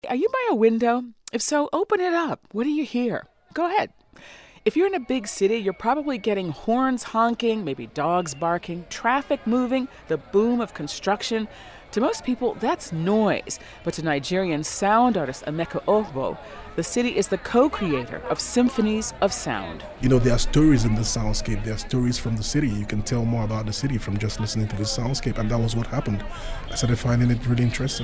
Are you by a window? If so, open it up. What do you hear? Go ahead. If you're in a big city, you're probably getting horns honking, maybe dogs barking, traffic moving, the boom of construction. To most people, that's noise. But to Nigerian sound artist Emeka Ogbo, the city is the co-creator of symphonies of sound. You know, there are stories in the soundscape. There are stories from the city. You can tell more about the city from just listening to the soundscape. And that was what happened. I started finding it really interesting.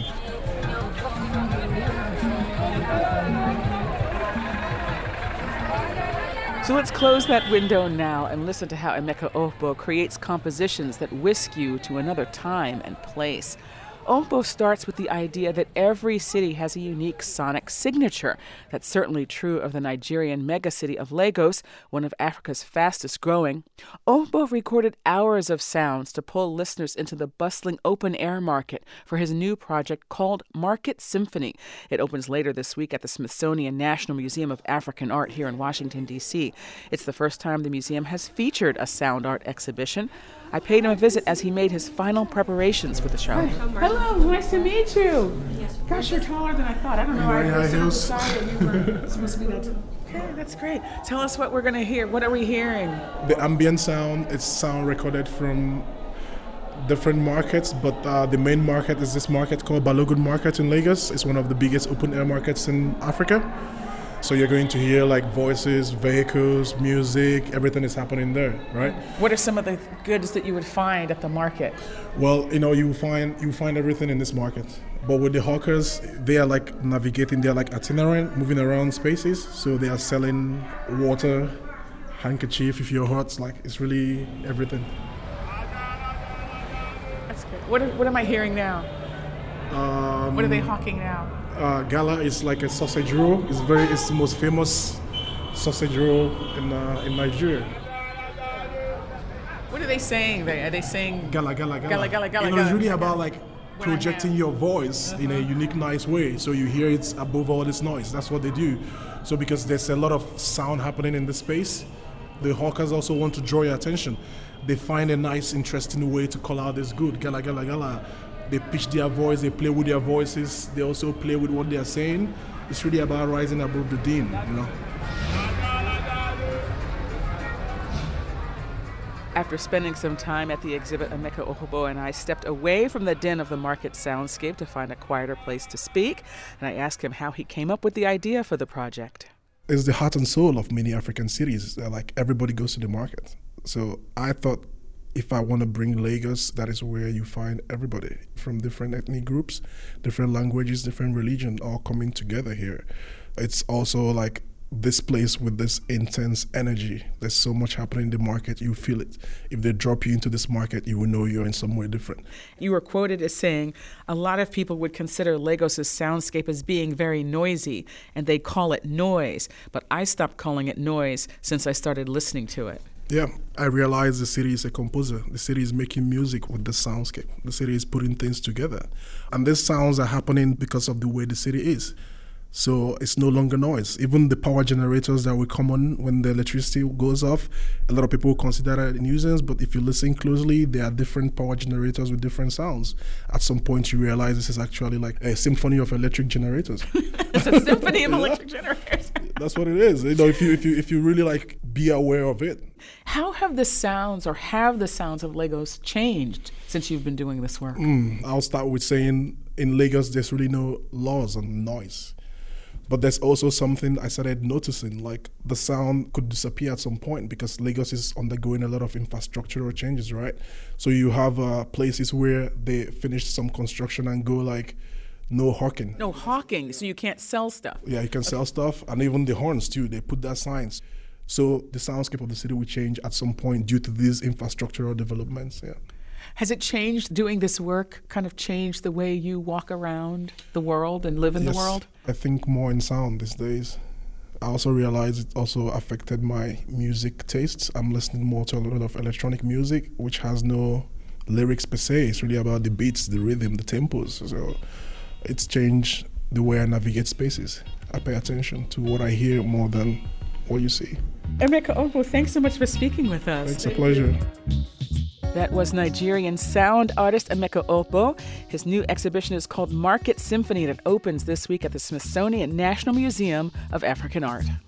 So let's close that window now and listen to how Emeka Ogbo creates compositions that whisk you to another time and place. Ogbo starts with the idea that every city has a unique sonic signature. That's certainly true of the Nigerian megacity of Lagos, one of Africa's fastest growing. Ogbo recorded hours of sounds to pull listeners into the bustling open-air market for his new project called Market Symphony. It opens later this week at the Smithsonian National Museum of African Art here in Washington, D.C. It's the first time the museum has featured a sound art exhibition. I paid him a visit as he made his final preparations for the show. Hello, nice to meet you. Gosh, you're taller than I thought. I don't know. I was that you were supposed to be that. Okay, that's great. Tell us what we're going to hear. What are we hearing? The ambient sound, it's sound recorded from different markets, but the main market is this market called Balogun Market in Lagos. It's one of the biggest open-air markets in Africa. So you're going to hear like voices, vehicles, music, everything is happening there, right? What are some of the goods that you would find at the market? Well, you know, you find everything in this market. But with the hawkers, they are like navigating, they are like itinerant, moving around spaces. So they are selling water, handkerchief if you're hot, like it's really everything. That's good. What am I hearing now? What are they hawking now? Gala is like a sausage roll. It's the most famous sausage roll in Nigeria. What are they saying? Are they saying Gala? Gala. It's really about like projecting your voice in a unique, nice way, so you hear it above all this noise. That's what they do. So because there's a lot of sound happening in the space, the hawkers also want to draw your attention. They find a nice, interesting way to call out this good. Gala. They pitch their voice, they play with their voices, they also play with what they are saying. It's really about rising above the din, you know. After spending some time at the exhibit, Emeka Ogbo and I stepped away from the din of the market soundscape to find a quieter place to speak, and I asked him how he came up with the idea for the project. It's the heart and soul of many African cities. Like everybody goes to the market. So I thought, if I want to bring Lagos, that is where you find everybody from different ethnic groups, different languages, different religion, all coming together here. It's also like this place with this intense energy. There's so much happening in the market, you feel it. If they drop you into this market, you will know you're in somewhere different. You were quoted as saying, a lot of people would consider Lagos' soundscape as being very noisy, and they call it noise. But I stopped calling it noise since I started listening to it. Yeah, I realized the city is a composer. The city is making music with the soundscape. The city is putting things together. And these sounds are happening because of the way the city is. So it's no longer noise. Even the power generators that will come on when the electricity goes off, a lot of people consider that a nuisance, but if you listen closely, there are different power generators with different sounds. At some point, you realize this is actually like a symphony of electric generators. It's a symphony of electric generators. That's what it is. You know, if you really like be aware of it. How have the sounds of Lagos changed since you've been doing this work? I'll start with saying in Lagos, there's really no laws on noise. But there's also something I started noticing, like the sound could disappear at some point because Lagos is undergoing a lot of infrastructural changes, right? So you have places where they finish some construction and go like, no hawking. No hawking, so you can't sell stuff. Yeah, you can sell stuff, and even the horns too, they put that signs. So the soundscape of the city will change at some point due to these infrastructural developments, yeah. Has it changed, doing this work, kind of changed the way you walk around the world and live in the world? I think more in sound these days. I also realized it also affected my music tastes. I'm listening more to a lot of electronic music, which has no lyrics per se. It's really about the beats, the rhythm, the tempos. So it's changed the way I navigate spaces. I pay attention to what I hear more than what you see. Emeka Ogbo, thanks so much for speaking with us. It's a pleasure. That was Nigerian sound artist Emeka Okpo. His new exhibition is called Market Symphony, and it opens this week at the Smithsonian National Museum of African Art.